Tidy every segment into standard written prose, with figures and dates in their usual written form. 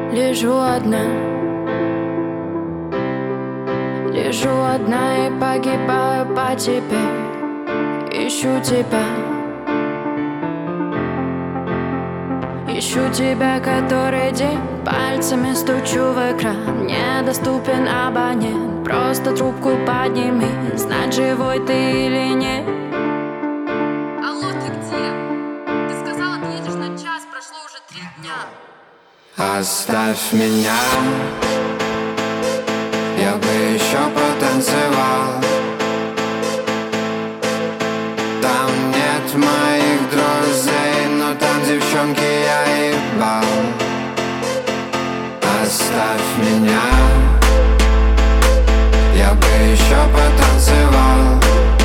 Лежу одна, лежу одна и погибаю по тебе. Ищу тебя, ищу тебя который день. Пальцами стучу в экран, недоступен абонент. Просто трубку подними, знать, живой ты или нет. Алло, ты где? Ты сказал, отъедешь на час, прошло уже 3 дня. Оставь меня, я бы еще потанцевал. Там нет моих друзей, но там девчонки я ебал. Оставь меня, я бы еще потанцевал.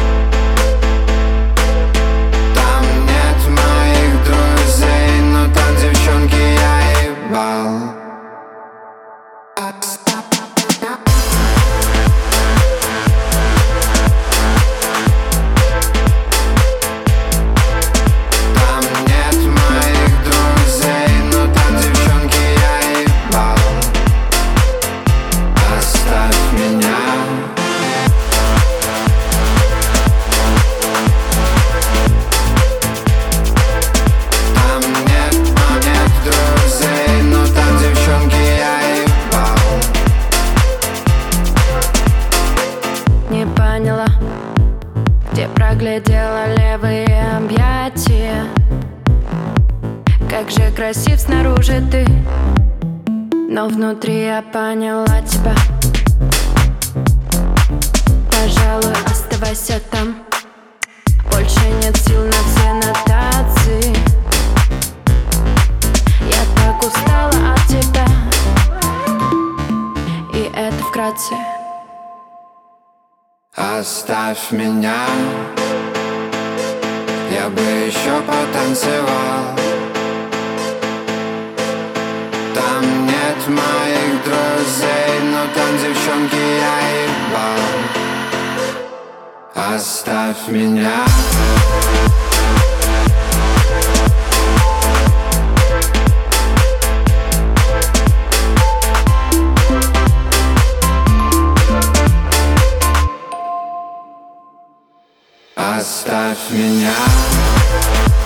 Там нет моих друзей, но там девчонки я ебал. Где проглядела левые объятия. Как же красив снаружи ты, но внутри я поняла тебя. Пожалуй, оставайся там. Больше нет сил на все нотации. Я так устала от тебя. И это вкратце. Оставь меня, я бы еще потанцевал. Там нет моих друзей, но там девчонки я ебал. Оставь меня. Оставь меня.